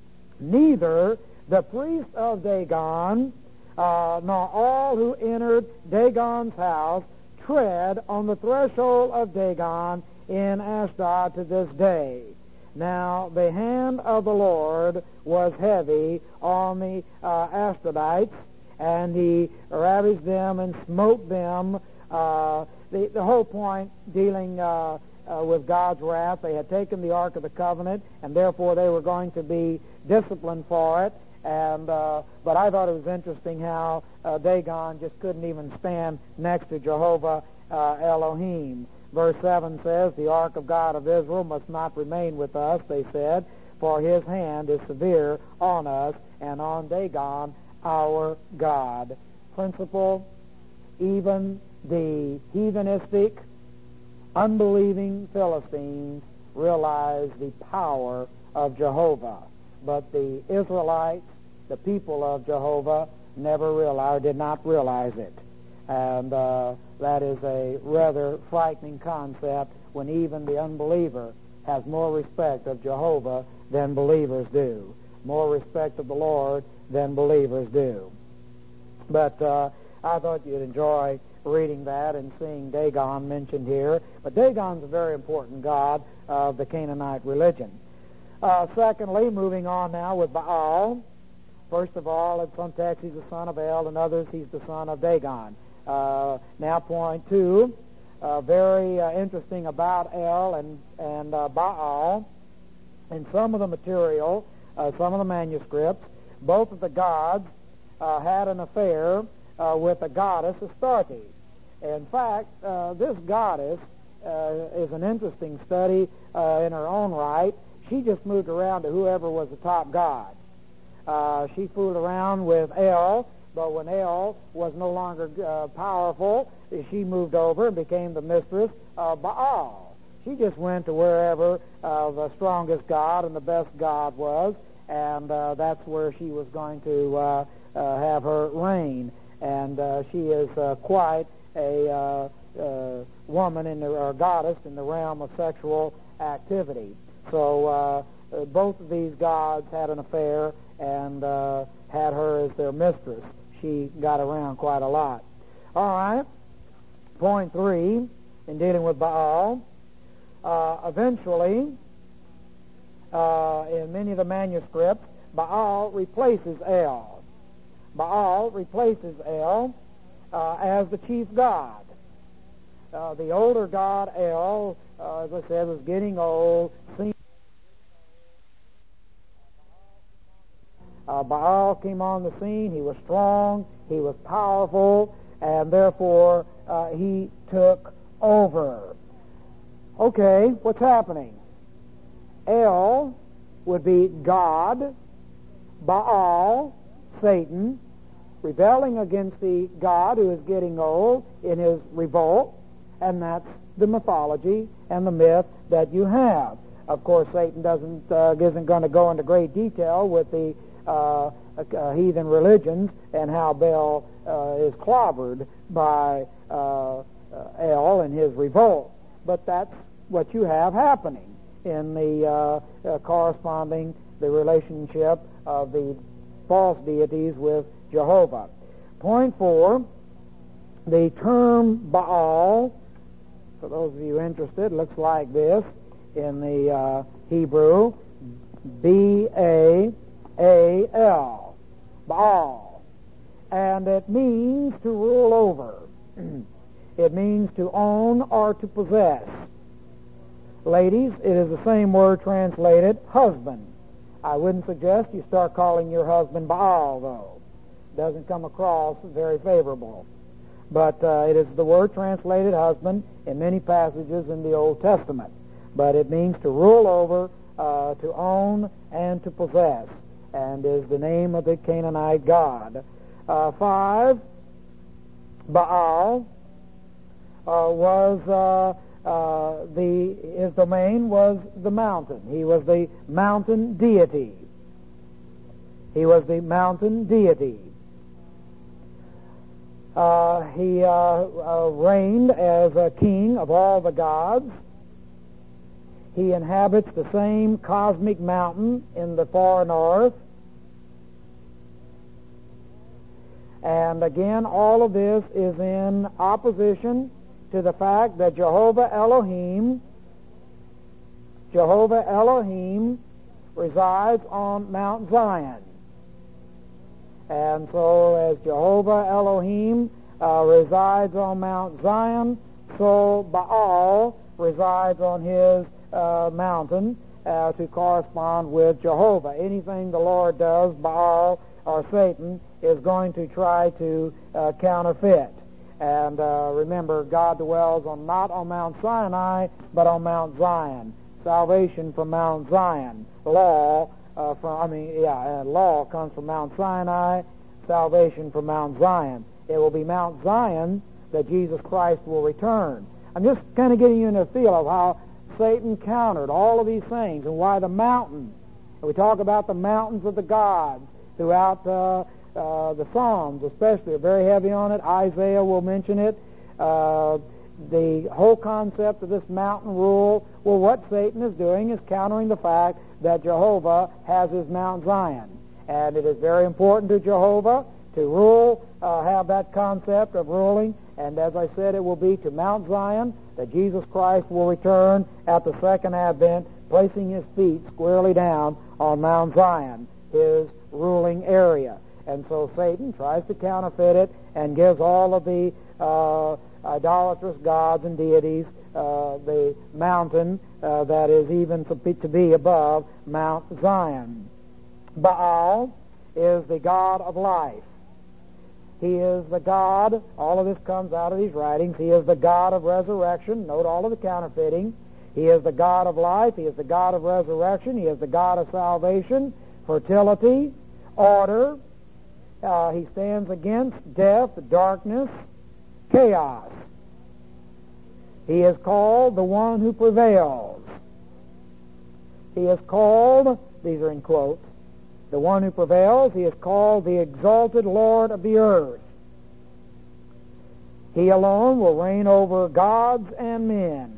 neither the priest of Dagon nor all who entered Dagon's house tread on the threshold of Dagon in Ashdod to this day. Now the hand of the Lord was heavy on the Ashdodites, and he ravaged them and smote them. The whole point dealing with God's wrath, they had taken the Ark of the Covenant, and therefore they were going to be disciplined for it. And but I thought it was interesting how Dagon just couldn't even stand next to Jehovah Elohim. Verse 7 says, the ark of God of Israel must not remain with us, they said, for his hand is severe on us and on Dagon, our God. Principle, even the heathenistic, unbelieving Philistines realized the power of Jehovah. But the Israelites, the people of Jehovah, did not realize it. And that is a rather frightening concept when even the unbeliever has more respect of Jehovah than believers do, more respect of the Lord than believers do. But I thought you'd enjoy reading that and seeing Dagon mentioned here. But Dagon's a very important god of the Canaanite religion. Secondly, moving on now with Baal. First of all, in some texts he's the son of El, and others he's the son of Dagon. Now point 2, very interesting about El and Baal. In some of the material, some of the manuscripts, both of the gods had an affair with a goddess, Astarte. In fact, this goddess is an interesting study in her own right. She just moved around to whoever was the top god. She fooled around with El, but when El was no longer powerful, she moved over and became the mistress of Baal. She just went to wherever the strongest god and the best god was, and that's where she was going to have her reign. And she is quite a woman or goddess in the realm of sexual activity. So both of these gods had an affair and had her as their mistress. She got around quite a lot. All right. Point 3, in dealing with Baal, eventually, in many of the manuscripts, Baal replaces El. Baal replaces El as the chief god. The older god, El, as I said, was getting old. Baal came on the scene. He was strong, he was powerful, and therefore he took over. Okay, what's happening? El would be God, Baal, Satan, rebelling against the God who is getting old in his revolt, and that's the mythology and the myth that you have. Of course, Satan isn't going to go into great detail with the heathen religions and how Baal is clobbered by El in his revolt. But that's what you have happening in the corresponding the relationship of the false deities with Jehovah. Point 4, the term Baal, for those of you interested, looks like this in the Hebrew, B-A-A-L, Baal. And it means to rule over. It means to own or to possess. Ladies, it is the same word translated husband. I wouldn't suggest you start calling your husband Baal, though. Doesn't come across very favorable. But it is the word translated husband in many passages in the Old Testament. But it means to rule over, to own, and to possess, and is the name of the Canaanite god. 5, Baal his domain was the mountain. He was the mountain deity. He was the mountain deity. He reigned as a king of all the gods. He inhabits the same cosmic mountain in the far north. And again, all of this is in opposition to the fact that Jehovah Elohim resides on Mount Zion. And so as Jehovah Elohim resides on Mount Zion, so Baal resides on his mountain to correspond with Jehovah. Anything the Lord does, Baal or Satan is going to try to counterfeit. And remember, God dwells not on Mount Sinai, but on Mount Zion. Salvation from Mount Zion. Law comes from Mount Sinai. Salvation from Mount Zion. It will be Mount Zion that Jesus Christ will return. I'm just kind of getting you in a feel of how Satan countered all of these things and why the mountain. We talk about the mountains of the gods throughout the Psalms, especially, are very heavy on it. Isaiah will mention it. The whole concept of this mountain rule, well, what Satan is doing is countering the fact that Jehovah has his Mount Zion. And it is very important to Jehovah to rule, have that concept of ruling. And as I said, it will be to Mount Zion that Jesus Christ will return at the second advent, placing his feet squarely down on Mount Zion, his ruling area. And so Satan tries to counterfeit it and gives all of the idolatrous gods and deities the mountain that is even to be above Mount Zion. Baal is the god of life. He is the god, all of this comes out of these writings, he is the god of resurrection. Note all of the counterfeiting. He is the god of life, he is the god of resurrection, he is the god of salvation, fertility, order. He stands against death, darkness, chaos. He is called the one who prevails. He is called, these are in quotes, the one who prevails. He is called the exalted Lord of the earth. He alone will reign over gods and men.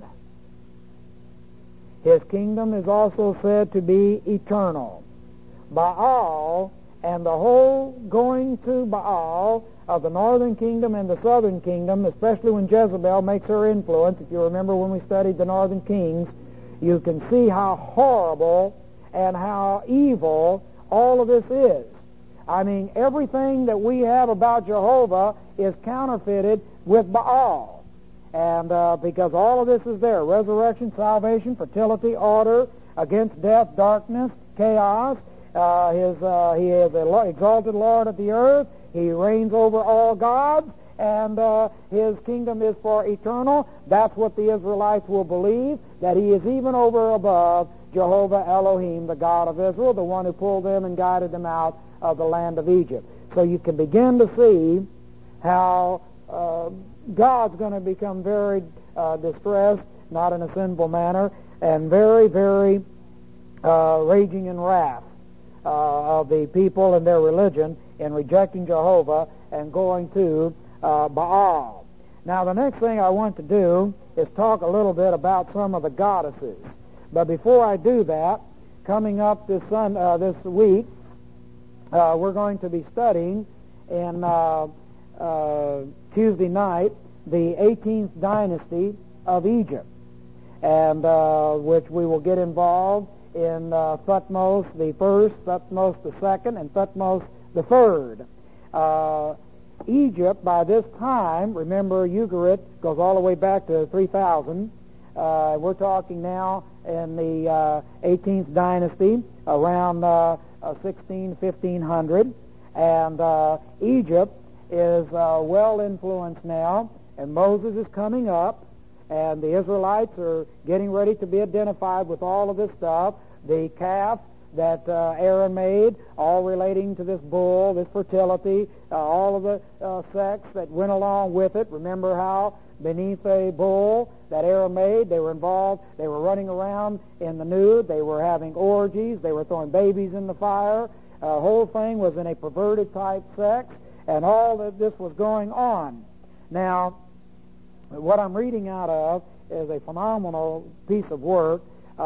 His kingdom is also said to be eternal. Baal and the whole going to Baal of the northern kingdom and the southern kingdom, especially when Jezebel makes her influence, if you remember when we studied the northern kings, you can see how horrible and how evil all of this is. I mean, everything that we have about Jehovah is counterfeited with Baal. And because all of this is there, resurrection, salvation, fertility, order, against death, darkness, chaos. He is the exalted Lord of the earth. He reigns over all gods, and his kingdom is for eternal. That's what the Israelites will believe, that he is even over above Jehovah Elohim, the God of Israel, the one who pulled them and guided them out of the land of Egypt. So you can begin to see how God's going to become very distressed, not in a sinful manner, and very, very raging in wrath of the people and their religion in rejecting Jehovah and going to Baal. Now, the next thing I want to do is talk a little bit about some of the goddesses. But before I do that, coming up this week, we're going to be studying in Tuesday night the 18th dynasty of Egypt, and which we will get involved in Thutmose the first, Thutmose the second, and Thutmose the third. Egypt, by this time, remember Ugarit goes all the way back to 3000. We're talking now in the 18th dynasty, around 1500, and Egypt is well influenced now, and Moses is coming up, and the Israelites are getting ready to be identified with all of this stuff. The calf that Aaron made, all relating to this bull, this fertility, all of the sects that went along with it. Remember how beneath a bull that Aaron made. They were involved. They were running around in the nude. They were having orgies. They were throwing babies in the fire. The whole thing was in a perverted type sex, and all of this was going on. Now, what I'm reading out of is a phenomenal piece of work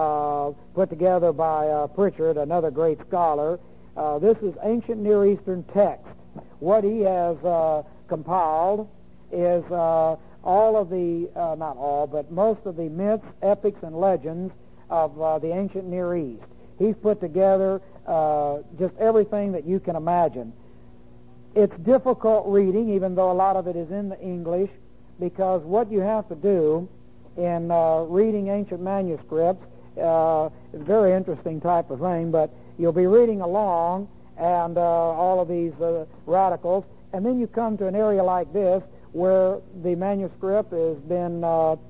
put together by Pritchard, another great scholar. This is ancient Near Eastern text. What he has compiled is all of the, not all, but most of the myths, epics, and legends of the ancient Near East. He's put together just everything that you can imagine. It's difficult reading, even though a lot of it is in the English, because what you have to do in reading ancient manuscripts is a very interesting type of thing, but you'll be reading along and all of these radicals, and then you come to an area like this where the manuscript has been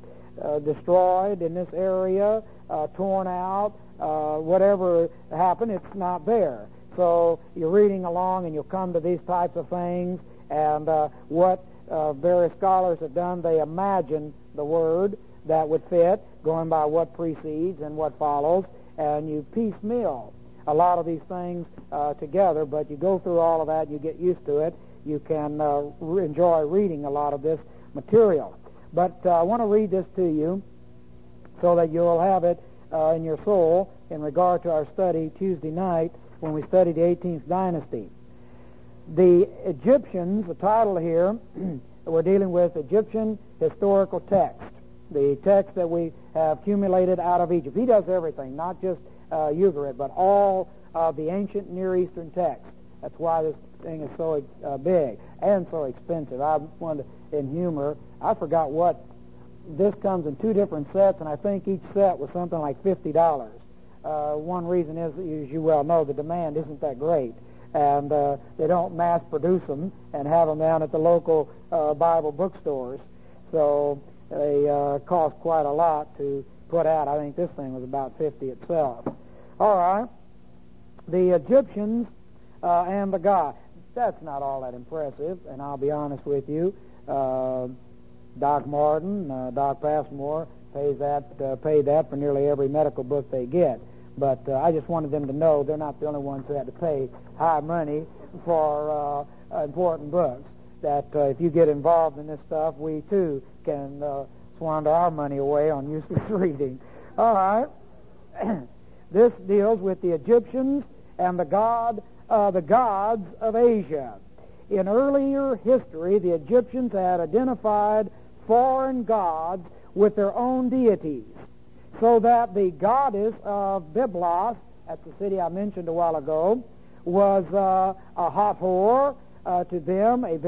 destroyed in this area, torn out, whatever happened, it's not there. So you're reading along and you'll come to these types of things, and what various scholars have done, they imagine the word that would fit, going by what precedes and what follows, and you piecemeal a lot of these things together, but you go through all of that, you get used to it, you can enjoy reading a lot of this material. But I want to read this to you so that you'll have it in your soul in regard to our study Tuesday night when we study the 18th dynasty. The Egyptians, the title here, we're dealing with Egyptian historical text, the text that we have accumulated out of Egypt. He does everything, not just Ugarit, but all of the ancient Near Eastern text. That's why this thing is so big and so expensive. I wanted to, in humor, I forgot what, this comes in 2 different sets, and I think each set was something like $50. One reason is, as you well know, the demand isn't that great, and they don't mass produce them and have them down at the local Bible bookstores, so they cost quite a lot to put out. I think this thing was about $50 itself. All right, the Egyptians and the God. That's not all that impressive, and I'll be honest with you. Doc Martin, Doc Passmore paid that for nearly every medical book they get. But I just wanted them to know they're not the only ones who had to pay high money for important books. That if you get involved in this stuff, we too can squander our money away on useless reading. All right. This deals with the Egyptians and the gods of Asia. In earlier history, the Egyptians had identified foreign gods with their own deities, so that the goddess of Byblos, that's the city I mentioned a while ago, was a Hathor to them, and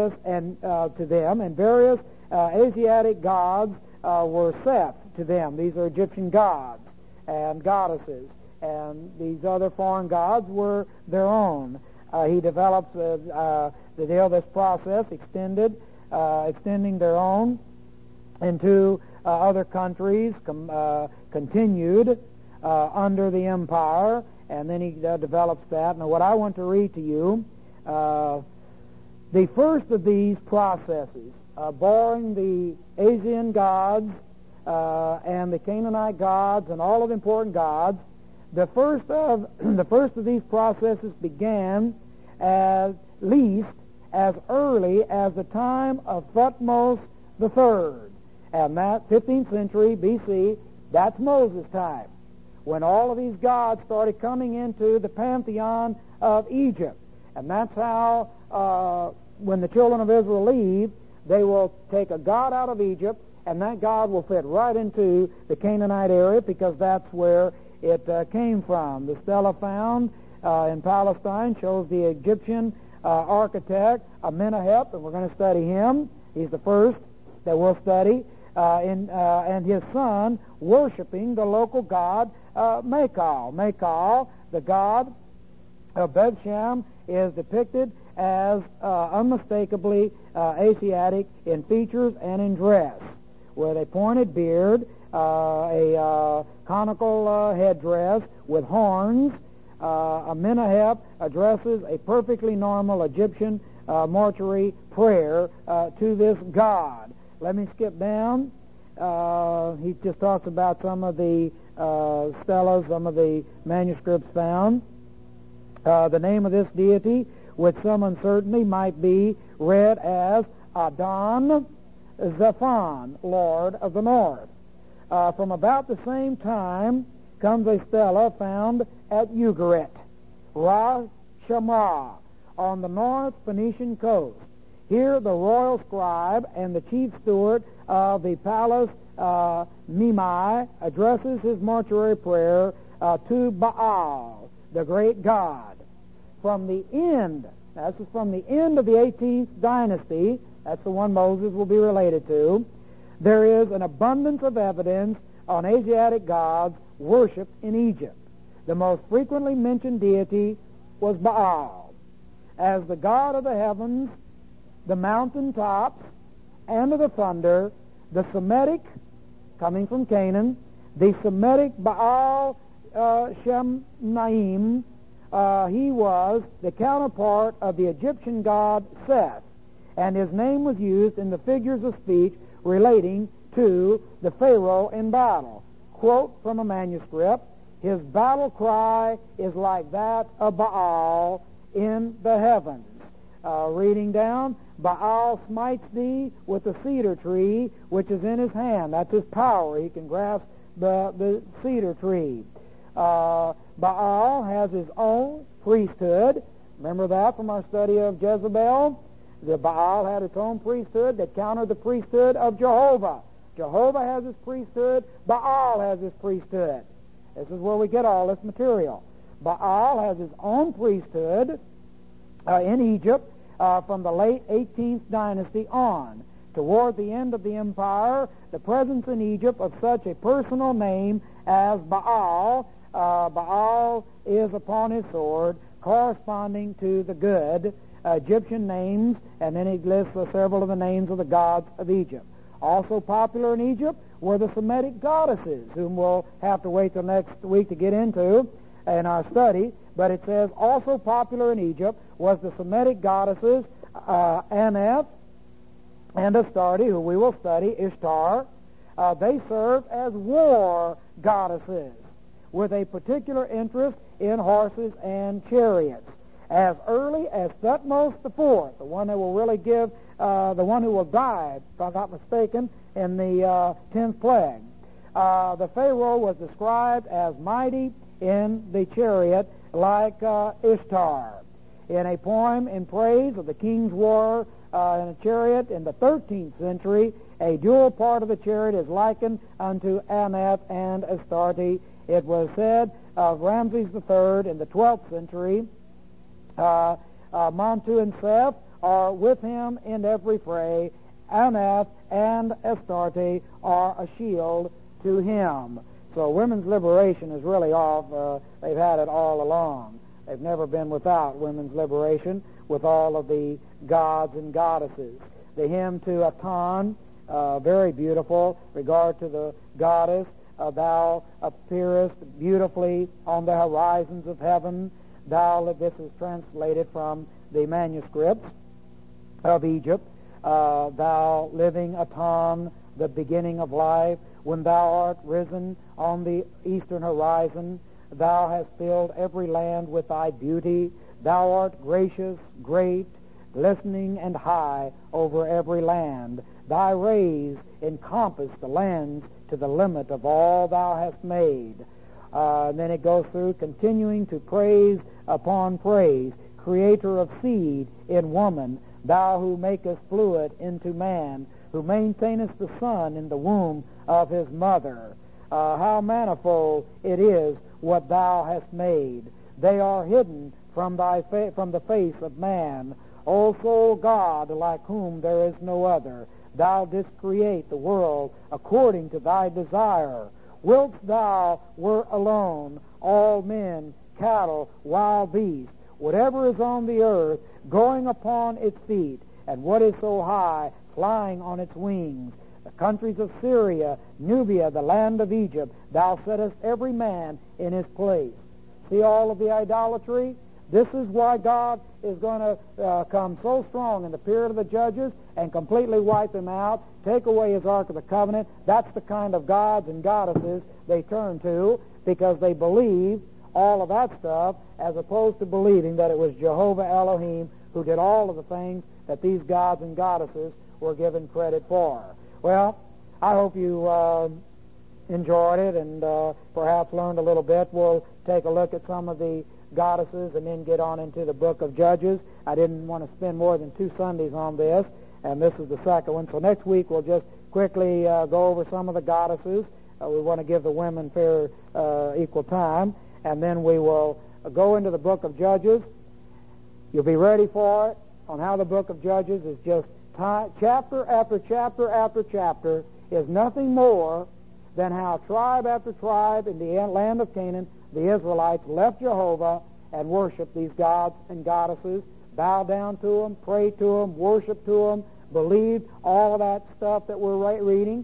various Asiatic gods were Seth to them. These are Egyptian gods and goddesses, and these other foreign gods were their own. He develops this process, extending their own into other countries, continued under the empire, and then he develops that. Now, what I want to read to you, the first of these processes, borrowing the Asian gods and the Canaanite gods and all of the important gods, the first of these processes began at least as early as the time of Thutmose III. And that 15th century B.C., that's Moses' time, when all of these gods started coming into the pantheon of Egypt. And that's how, when the children of Israel leave, they will take a god out of Egypt, and that god will fit right into the Canaanite area, because that's where it came from. The stela found in Palestine shows the Egyptian architect Amenhotep, and we're going to study him. He's the first that we'll study. And his son worshiping the local god Makal. Makal, the god of Bethshem, is depicted as unmistakably Asiatic in features and in dress, with a pointed beard, a conical headdress with horns. Amenhotep addresses a perfectly normal Egyptian mortuary prayer to this god. Let me skip down. He just talks about some of the stelas, some of the manuscripts found. The name of this deity, with some uncertainty, might be read as Adon Zephon, Lord of the North. From about the same time comes a stela found at Ugarit, Ra Shamra, on the North Phoenician coast. Here the royal scribe and the chief steward of the palace, Nemai, addresses his mortuary prayer to Baal, the great god. From the end of the 18th dynasty, that's the one Moses will be related to, there is an abundance of evidence on Asiatic gods worshipped in Egypt. The most frequently mentioned deity was Baal. As the god of the heavens, the mountain tops, and of the thunder, the Semitic, coming from Canaan, the Semitic Baal Shem-Naim, he was the counterpart of the Egyptian god Seth, and his name was used in the figures of speech relating to the Pharaoh in battle. Quote from a manuscript, his battle cry is like that of Baal in the heavens. Reading down, Baal smites thee with the cedar tree which is in his hand. That's his power. He can grasp the cedar tree. Baal has his own priesthood. Remember that from our study of Jezebel? The Baal had its own priesthood that countered the priesthood of Jehovah. Jehovah has his priesthood. Baal has his priesthood. This is where we get all this material. Baal has his own priesthood in Egypt from the late 18th dynasty on. Toward the end of the empire, the presence in Egypt of such a personal name as Baal, Baal is upon his sword, corresponding to the good Egyptian names, and then he lists several of the names of the gods of Egypt. Also popular in Egypt were the Semitic goddesses, whom we'll have to wait till next week to get into in our study. But it says also popular in Egypt was the Semitic goddesses Anath and Astarte, who we will study, Ishtar. They served as war goddesses with a particular interest in horses and chariots. As early as Thutmose IV, the one that will really give, the one who will die, if I'm not mistaken, in the 10th plague. The Pharaoh was described as mighty in the chariot like Ishtar. In a poem in praise of the king's war in a chariot in the 13th century, a dual part of the chariot is likened unto Anath and Astarte. It was said of Ramses III in the 12th century, Montu and Seth are with him in every fray. Anath and Astarte are a shield to him. So women's liberation is really off. They've had it all along. They've never been without women's liberation with all of the gods and goddesses. The hymn to Aton, very beautiful, regard to the goddess. Thou appearest beautifully on the horizons of heaven. This is translated from the manuscripts of Egypt. Thou living Aton, the beginning of life, when thou art risen on the eastern horizon, thou hast filled every land with thy beauty. Thou art gracious, great, glistening, and high over every land. Thy rays encompass the lands to the limit of all thou hast made. And then it goes through continuing to praise upon praise. Creator of seed in woman, thou who makest fluid into man, who maintainest the son in the womb of his mother. How manifold it is what thou hast made. They are hidden from the face of man. O sole God, like whom there is no other. Thou didst create the world according to thy desire. Whilst thou wert alone, all men, cattle, wild beasts, whatever is on the earth, going upon its feet, and what is so high, flying on its wings. The countries of Syria, Nubia, the land of Egypt, thou settest every man in his place. See all of the idolatry? This is why God is going to come so strong in the period of the judges and completely wipe them out, take away his Ark of the Covenant. That's the kind of gods and goddesses they turn to because they believe all of that stuff as opposed to believing that it was Jehovah Elohim who did all of the things that these gods and goddesses were given credit for. Well, I hope you enjoyed it and perhaps learned a little bit. We'll take a look at some of the goddesses and then get on into the book of Judges. I didn't want to spend more than 2 Sundays on this, and this is the second one. So next week we'll just quickly go over some of the goddesses. We want to give the women fair equal time, and then we will go into the book of Judges. You'll be ready for it on how the book of Judges is just chapter after chapter after chapter is nothing more than how tribe after tribe in the land of Canaan, the Israelites left Jehovah and worshiped these gods and goddesses, bowed down to them, prayed to them, worshiped to them, believed all of that stuff that we're reading.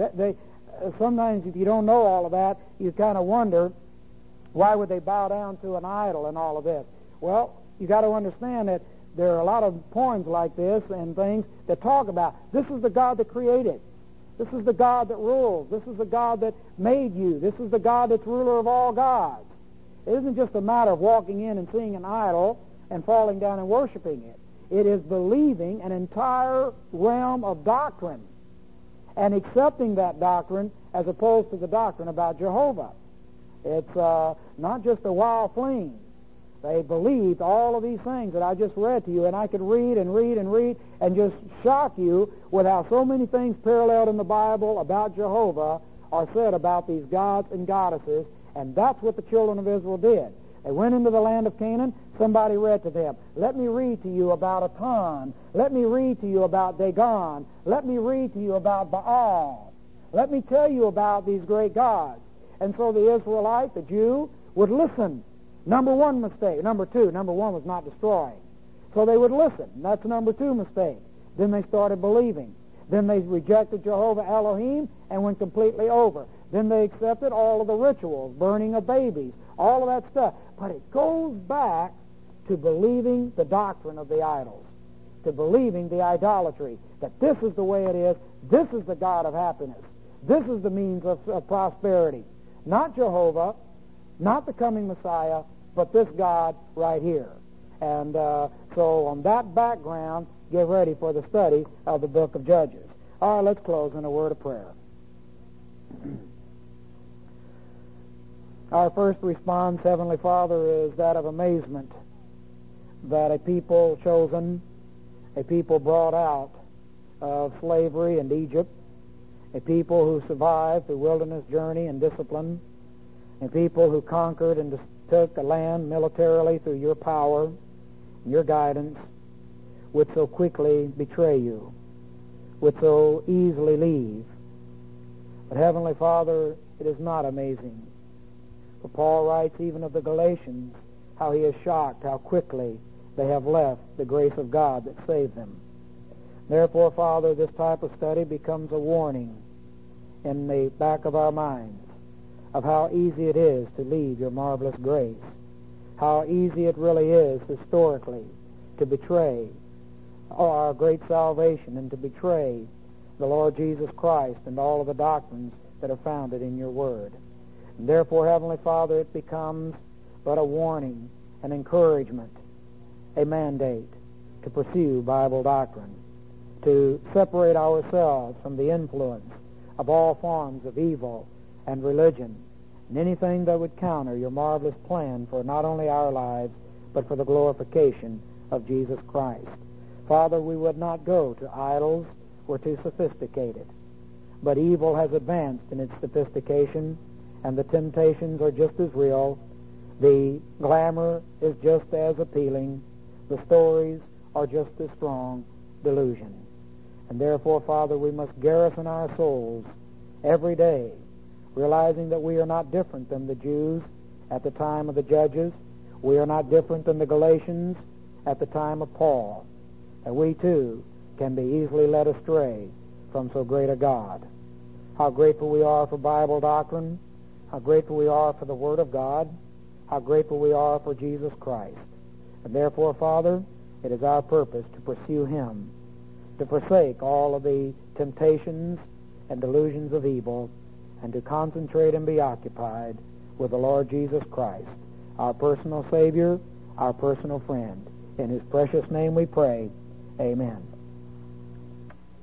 Sometimes if you don't know all of that, you kind of wonder, why would they bow down to an idol and all of this? Well, you got to understand that there are a lot of poems like this and things that talk about this is the God that created. This is the God that rules. This is the God that made you. This is the God that's ruler of all gods. It isn't just a matter of walking in and seeing an idol and falling down and worshiping it. It is believing an entire realm of doctrine and accepting that doctrine as opposed to the doctrine about Jehovah. It's not just a wild fling. They believed all of these things that I just read to you, and I could read and read and read and just shock you with how so many things paralleled in the Bible about Jehovah are said about these gods and goddesses, and that's what the children of Israel did. They went into the land of Canaan. Somebody read to them, let me read to you about Atan. Let me read to you about Dagon. Let me read to you about Baal. Let me tell you about these great gods. And so the Israelite, the Jew, would listen. Number one mistake. Number one was not destroying. So they would listen. That's number 2 mistake. Then they started believing. Then they rejected Jehovah Elohim and went completely over. Then they accepted all of the rituals, burning of babies, all of that stuff. But it goes back to believing the doctrine of the idols, to believing the idolatry, that this is the way it is, this is the God of happiness, this is the means of prosperity. Not Jehovah, not the coming Messiah, but this God right here. And so on that background, get ready for the study of the book of Judges. All right, let's close in a word of prayer. Our first response, Heavenly Father, is that of amazement that a people chosen, a people brought out of slavery and Egypt, a people who survived the wilderness journey and discipline, a people who conquered and took a land militarily through your power and your guidance, would so quickly betray you, would so easily leave. But Heavenly Father, it is not amazing. For Paul writes even of the Galatians, how he is shocked how quickly they have left the grace of God that saved them. Therefore, Father, this type of study becomes a warning in the back of our minds of how easy it is to leave your marvelous grace, how easy it really is historically to betray our great salvation and to betray the Lord Jesus Christ and all of the doctrines that are founded in your word. And therefore, Heavenly Father, it becomes but a warning, an encouragement, a mandate to pursue Bible doctrine, to separate ourselves from the influence of all forms of evil and religion, and anything that would counter your marvelous plan for not only our lives, but for the glorification of Jesus Christ. Father, we would not go to idols. We're too sophisticated. But evil has advanced in its sophistication, and the temptations are just as real. The glamour is just as appealing. The stories are just as strong delusion. And therefore, Father, we must garrison our souls every day, realizing that we are not different than the Jews at the time of the Judges. We are not different than the Galatians at the time of Paul. And we, too, can be easily led astray from so great a God. How grateful we are for Bible doctrine. How grateful we are for the Word of God. How grateful we are for Jesus Christ. And therefore, Father, it is our purpose to pursue him, to forsake all of the temptations and delusions of evil, and to concentrate and be occupied with the Lord Jesus Christ, our personal Savior, our personal friend. In his precious name we pray. Amen.